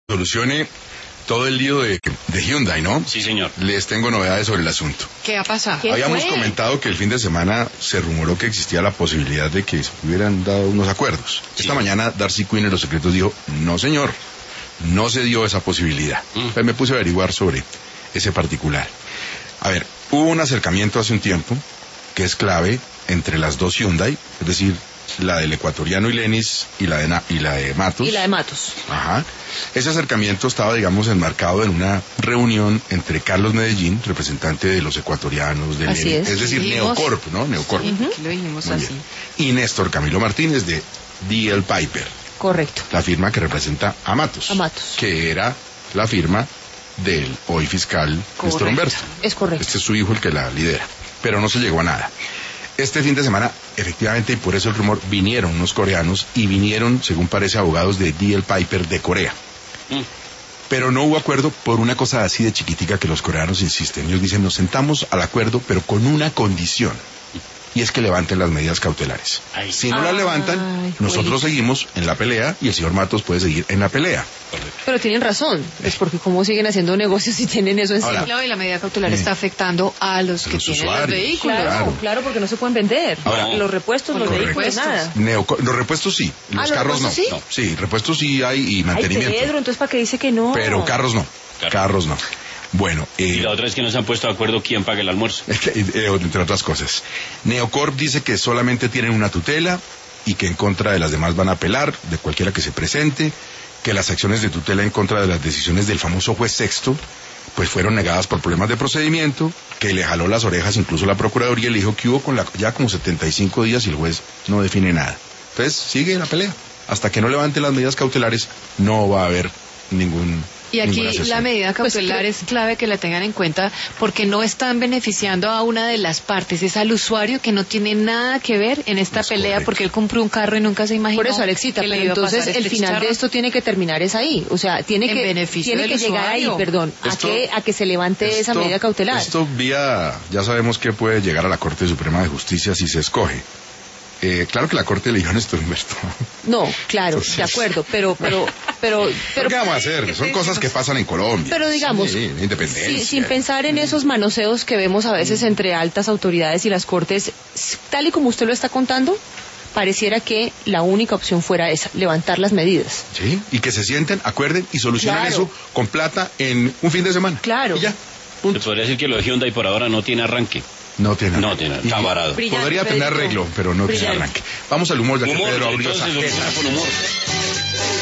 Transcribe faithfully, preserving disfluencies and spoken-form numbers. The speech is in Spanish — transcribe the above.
Solucione todo el lío de, de Hyundai, ¿no? Sí, señor. Les tengo novedades sobre el asunto. ¿Qué ha pasado? ¿Qué Habíamos fue? comentado que el fin de semana se rumoró que existía la posibilidad de que se hubieran dado unos acuerdos. Sí. Esta mañana Darcy Quinn en Los Secretos dijo, no señor, no se dio esa posibilidad. Mm. Entonces me puse a averiguar sobre ese particular. A ver, hubo un acercamiento hace un tiempo que es clave entre las dos Hyundai, es decir, la del ecuatoriano Ilenis y la de, Na- y la de Matos. Y la de Matos. Ajá. Ese acercamiento estaba, digamos, enmarcado en una reunión entre Carlos Medellín, representante de los ecuatorianos, de Así Lenin, es. decir, Dijimos- Neocorp, ¿no? Neocorp. Sí, aquí lo dijimos Muy así. bien. Y Néstor Camilo Martínez de D L Piper, Correcto. la firma que representa a Matos. A Matos. Que era la firma del hoy fiscal Néstor Correcto. Humberto. Es correcto. Este es su hijo el que la lidera. Pero no se llegó a nada. Este fin de semana, efectivamente, y por eso el rumor, vinieron unos coreanos y vinieron, según parece, abogados de D L Piper de Corea. Mm. Pero no hubo acuerdo por una cosa así de chiquitica que los coreanos insisten. Ellos dicen, nos sentamos al acuerdo, pero con una condición. Y es que levanten las medidas cautelares. Ay. Si no las Ay, levantan, nosotros Juelito. seguimos en la pelea y el señor Matos puede seguir en la pelea. Correcto. Pero tienen razón, pues porque cómo siguen haciendo negocios si tienen eso encima. Ahora, Claro, y la medida cautelar Eh. está afectando a los A que los tienen usuarios. los vehículos. Claro, Claro. claro, porque no se pueden vender. Ahora- los repuestos, Con los los vehículos, repuestos. nada. Neoco- los repuestos sí, los ¿los carros no. repuestos sí? Sí, repuestos sí hay y Ay, mantenimiento. Pedro, entonces ¿para qué dice que no? Pero carros no. Claro. Carros no. Bueno, Y eh, la otra es que no se han puesto de acuerdo quién paga el almuerzo. eh, entre otras cosas. Neocorp dice que solamente tienen una tutela y que en contra de las demás van a apelar, de cualquiera que se presente, que las acciones de tutela en contra de las decisiones del famoso juez sexto, pues fueron negadas por problemas de procedimiento, que le jaló las orejas incluso la Procuraduría y le dijo que hubo con la, ya como setenta y cinco días y el juez no define nada. Entonces sigue la pelea. Hasta que no levante las medidas cautelares, no va a haber ningún... Y aquí ninguna sesión. la medida Pues cautelar creo- es clave que la tengan en cuenta porque no están beneficiando a una de las partes, es al usuario que no tiene nada que ver en esta Es pelea correcto. porque él compró un carro y nunca se imaginó Por eso, Alexita, que le pero iba a entonces pasar el este final de chicharrón. esto tiene que terminar es ahí. O sea, tiene En que, beneficio tiene del que llegar ahí, usuario. perdón, Esto- a, que, a que se levante esa Esto- medida cautelar. Esto vía, ya sabemos que puede llegar a la Corte Suprema de Justicia si se escoge. Eh, claro que la Corte eligió a Néstor Humberto. No, claro, Entonces- de acuerdo, pero, pero, pero, ¿Pero pero, qué vamos a hacer? Son cosas que pasan en Colombia. pero digamos, Sí, independencia. sí, sin pensar en esos manoseos que vemos a veces entre altas autoridades y las cortes, s- tal y como usted lo está contando, pareciera que la única opción fuera esa, levantar las medidas. Sí, y que se sienten, acuerden y solucionen Claro. eso con plata en un fin de semana. Claro. Y ya, Se punto. podría decir que lo de Hyundai por ahora no tiene arranque. No tiene No arranque. tiene, Y está varado. Podría Brillante, tener Pedrito. arreglo, pero no tiene Brillante. arranque. Vamos al humor, ya que Humor, Pedro abrió esa entonces, queja. humor, con humor.